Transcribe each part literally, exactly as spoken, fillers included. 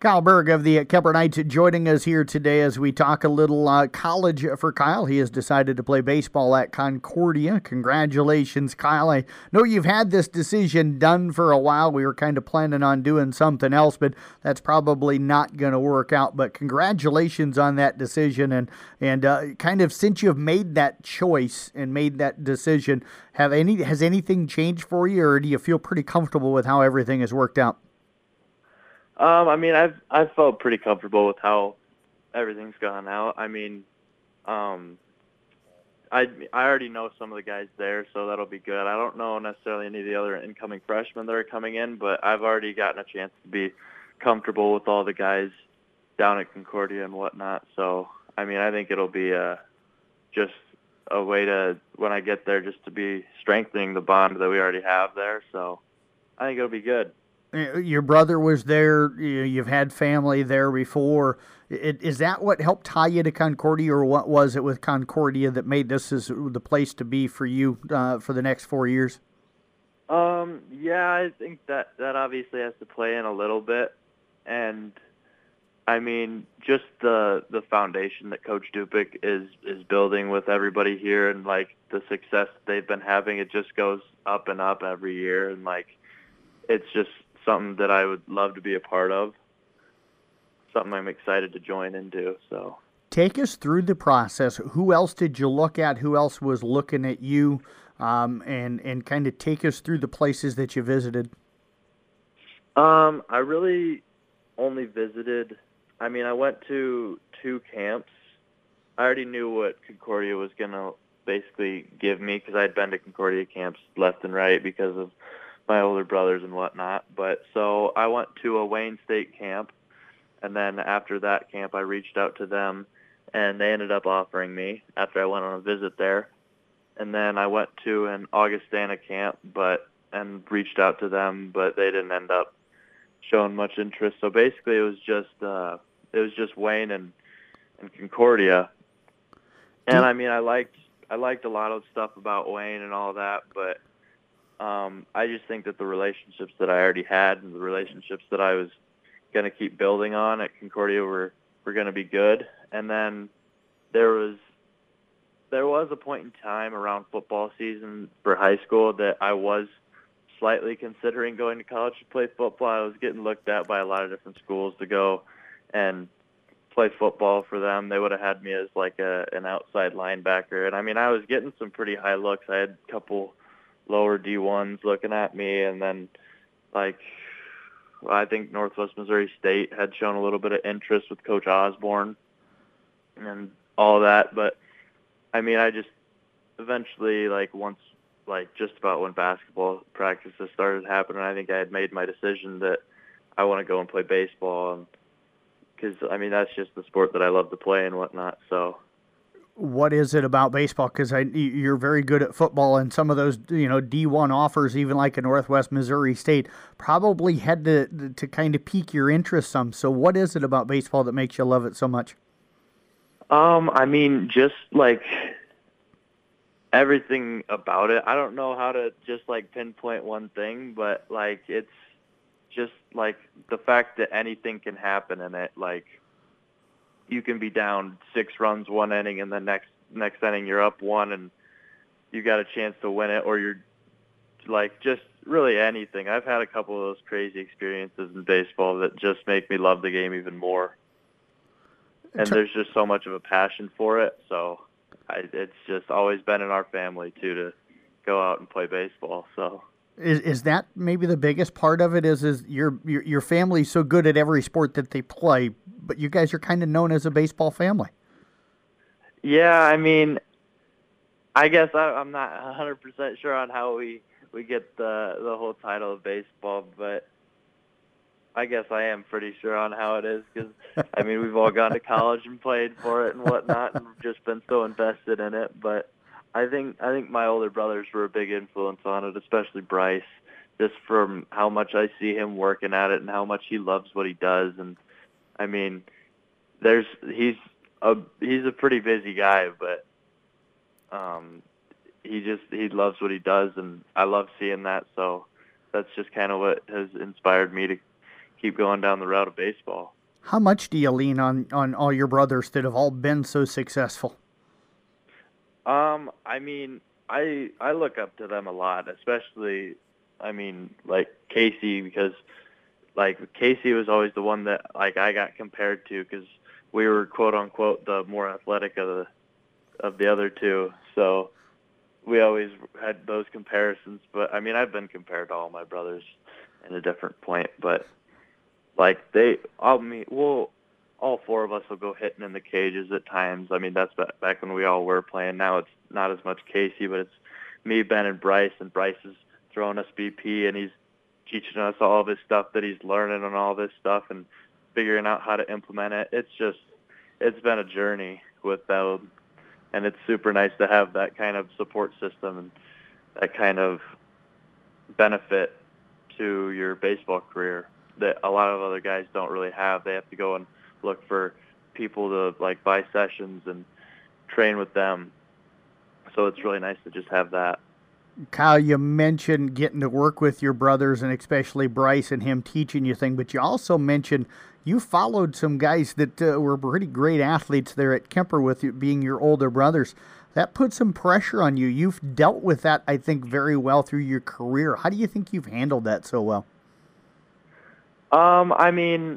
Kyle Berg of the Kemper Knights joining us here today as we talk a little uh, college for Kyle. He has decided to play baseball at Concordia. Congratulations, Kyle. I know you've had this decision done for a while. We were kind of planning on doing something else, but that's probably not going to work out. But congratulations on that decision. And, and uh, kind of since you've made that choice and made that decision, have any has anything changed for you, or do you feel pretty comfortable with how everything has worked out? Um, I mean, I've I've felt pretty comfortable with how everything's gone out. I mean, um, I I already know some of the guys there, so that'll be good. I don't know necessarily any of the other incoming freshmen that are coming in, but I've already gotten a chance to be comfortable with all the guys down at Concordia and whatnot. So, I mean, I think it'll be uh, just a way to, when I get there, just to be strengthening the bond that we already have there. So, I think it'll be good. Your brother was there. You've had family there before. Is that what helped tie you to Concordia, or what was it with Concordia that made this is the place to be for you uh, for the next four years? Um, yeah, I think that that obviously has to play in a little bit, and I mean, just the the foundation that Coach Dupic is is building with everybody here, and like the success they've been having, it just goes up and up every year, and like it's just something that I would love to be a part of, something I'm excited to join into. So, take us through the process. Who else did you look at? Who else was looking at you? Um, and and kind of take us through the places that you visited. Um, I really only visited. I mean, I went to two camps. I already knew what Concordia was gonna basically give me because I'd been to Concordia camps left and right because of my older brothers and whatnot. But so I went to a Wayne State camp, and then after that camp I reached out to them, and they ended up offering me after I went on a visit there. And then I went to an Augustana camp but and reached out to them, but they didn't end up showing much interest. So basically it was just uh it was just Wayne and, and Concordia. And I mean I liked I liked a lot of stuff about Wayne and all that, but Um, I just think that the relationships that I already had and the relationships that I was going to keep building on at Concordia were, were going to be good. And then there was there was a point in time around football season for high school that I was slightly considering going to college to play football. I was getting looked at by a lot of different schools to go and play football for them. They would have had me as like a an outside linebacker. And, I mean, I was getting some pretty high looks. I had a couple lower D ones looking at me, and then like I think Northwest Missouri State had shown a little bit of interest with Coach Osborne and all that. But I mean, I just eventually, like once like just about when basketball practices started happening, I think I had made my decision that I want to go and play baseball, because I mean that's just the sport that I love to play and whatnot. So what is it about baseball? Because you're very good at football, and some of those, you know, D one offers, even like a Northwest Missouri State, probably had to to kind of pique your interest some. So what is it about baseball that makes you love it so much? Um, I mean, just like everything about it. I don't know how to just like pinpoint one thing, but like it's just like the fact that anything can happen in it. Like, you can be down six runs one inning, and the next next inning you're up one, and you got a chance to win it, or you're like just really anything. I've had a couple of those crazy experiences in baseball that just make me love the game even more. And there's just so much of a passion for it, so I, it's just always been in our family too to go out and play baseball. So. Is is that maybe the biggest part of it? Is is your your your family's so good at every sport that they play, but you guys are kind of known as a baseball family. Yeah, I mean, I guess I, I'm not one hundred percent sure on how we, we get the the whole title of baseball, but I guess I am pretty sure on how it is, because I mean we've all gone to college and played for it and whatnot, and we've just been so invested in it, but. I think I think my older brothers were a big influence on it, especially Bryce, just from how much I see him working at it and how much he loves what he does. And I mean, there's he's a he's a pretty busy guy, but um, he just he loves what he does, and I love seeing that. So that's just kind of what has inspired me to keep going down the route of baseball. How much do you lean on, on all your brothers that have all been so successful? Um, I mean, I I look up to them a lot, especially, I mean, like Casey, because like Casey was always the one that like I got compared to because we were quote unquote the more athletic of the of the other two. So we always had those comparisons. But I mean, I've been compared to all my brothers in a different point. But like they, all me, well, all four of us will go hitting in the cages at times. I mean, that's back when we all were playing. Now it's not as much Casey, but it's me, Ben, and Bryce. And Bryce is throwing us B P, and he's teaching us all of his stuff that he's learning and all this stuff and figuring out how to implement it. It's just, it's been a journey with them, and it's super nice to have that kind of support system and that kind of benefit to your baseball career that a lot of other guys don't really have. They have to go and look for people to like buy sessions and train with them. So it's really nice to just have that. Kyle, you mentioned getting to work with your brothers and especially Bryce and him teaching you things, but you also mentioned you followed some guys that uh, were pretty great athletes there at Kemper with you being your older brothers. That put some pressure on you. You've dealt with that, I think, very well through your career. How do you think you've handled that so well? Um, I mean,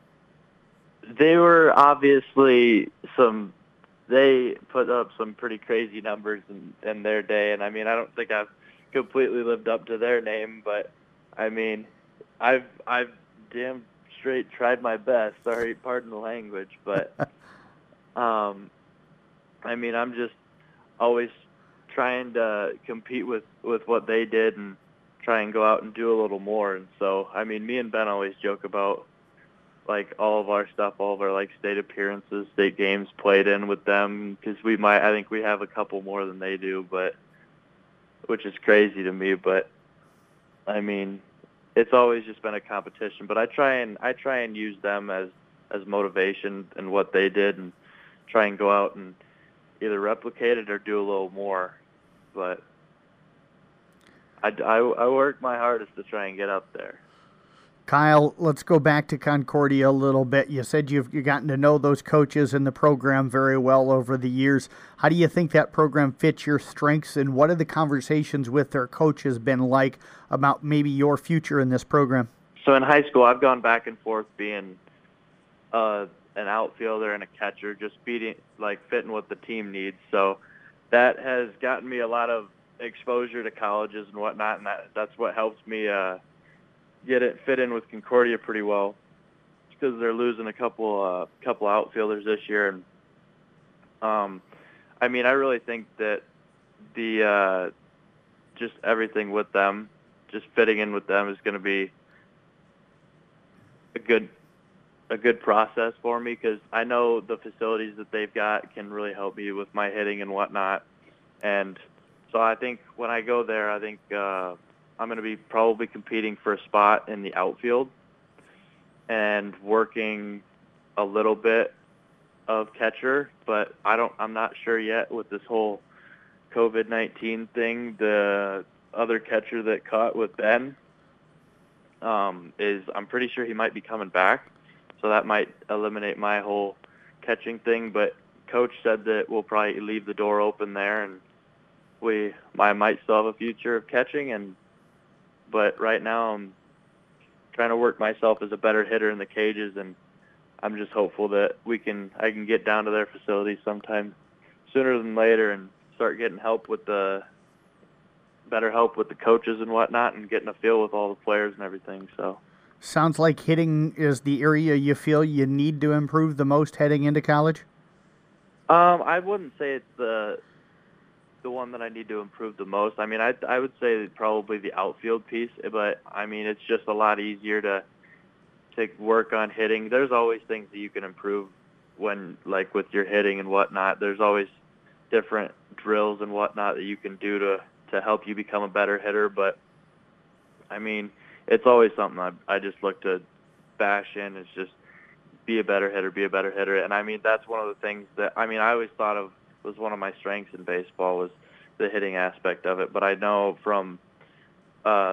they were obviously some, they put up some pretty crazy numbers in, in their day. And I mean, I don't think I've completely lived up to their name, but I mean, I've, I've damn straight tried my best. Sorry, pardon the language, but, um, I mean, I'm just always trying to compete with, with what they did and try and go out and do a little more. And so, I mean, me and Ben always joke about like all of our stuff, all of our like state appearances, state games played in with them, because we might, I think we have a couple more than they do, but which is crazy to me. But I mean, it's always just been a competition. But I try and I try and use them as as motivation and what they did, and try and go out and either replicate it or do a little more. But I, I, I work my hardest to try and get up there. Kyle, let's go back to Concordia a little bit. You said you've, you've gotten to know those coaches and the program very well over the years. How do you think that program fits your strengths, and what have the conversations with their coaches been like about maybe your future in this program? So in high school, I've gone back and forth being uh, an outfielder and a catcher, just feeding, like fitting what the team needs. So that has gotten me a lot of exposure to colleges and whatnot, and that, that's what helps me uh, get it fit in with Concordia pretty well, because they're losing a couple uh, couple outfielders this year. And um, I mean, I really think that the uh, just everything with them, just fitting in with them, is going to be a good a good process for me, because I know the facilities that they've got can really help me with my hitting and whatnot. And so I think when I go there, I think uh, I'm going to be probably competing for a spot in the outfield and working a little bit of catcher, but I don't, I'm not sure yet with this whole COVID nineteen thing. The other catcher that caught with Ben um, is, I'm pretty sure he might be coming back, so that might eliminate my whole catching thing. But Coach said that we'll probably leave the door open there, and we, I might still have a future of catching. And but right now I'm trying to work myself as a better hitter in the cages, and I'm just hopeful that we can, I can get down to their facility sometime sooner than later and start getting help with the, better help with the coaches and whatnot, and getting a feel with all the players and everything. So sounds like hitting is the area you feel you need to improve the most heading into college. Um, I wouldn't say it's the the one that I need to improve the most. I mean, I I would say probably the outfield piece, but I mean, it's just a lot easier to to work on hitting. There's always things that you can improve when, like with your hitting and whatnot. There's always different drills and whatnot that you can do to to help you become a better hitter. But I mean, it's always something I I just look to bash in. It's just be a better hitter, be a better hitter. And I mean, that's one of the things that, I mean, I always thought of was one of my strengths in baseball was the hitting aspect of it. But I know from uh,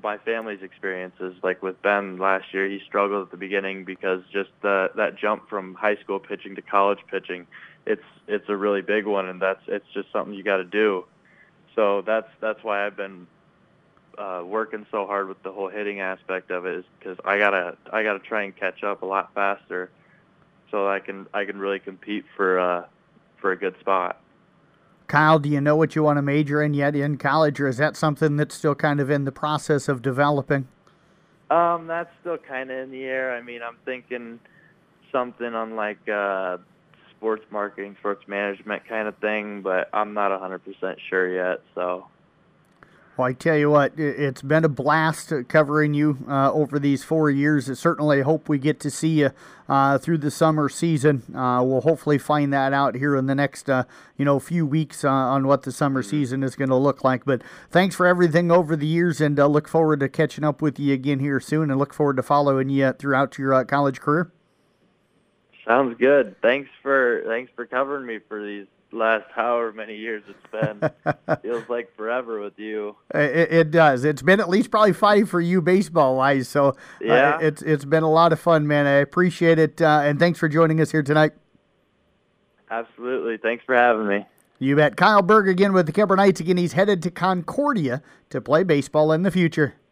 my family's experiences. Like with Ben last year, he struggled at the beginning because just the, that jump from high school pitching to college pitching, it's it's a really big one, and that's it's just something you got to do. So that's that's why I've been uh, working so hard with the whole hitting aspect of it, is because I gotta I gotta try and catch up a lot faster, so I can I can really compete for uh, for a good spot. Kyle, do you know what you want to major in yet in college, or is that something that's still kind of in the process of developing? Um, that's still kind of in the air. I mean, I'm thinking something on like uh, sports marketing, sports management kind of thing, but I'm not one hundred percent sure yet. So. Well, I tell you what, it's been a blast covering you uh, over these four years. I certainly hope we get to see you uh, through the summer season. Uh, we'll hopefully find that out here in the next, uh, you know, few weeks uh, on what the summer season is going to look like. But thanks for everything over the years, and uh, look forward to catching up with you again here soon, and look forward to following you throughout your uh, college career. Sounds good. Thanks for thanks for covering me for these last however many years it's been. Feels like forever with you. It, it does. It's been at least probably five for you baseball wise. So yeah, uh, it's it's been a lot of fun, man. I appreciate it, uh, and thanks for joining us here tonight. Absolutely. Thanks for having me. You bet. Kyle Berg again with the Kuemper Knights. Again, he's headed to Concordia to play baseball in the future.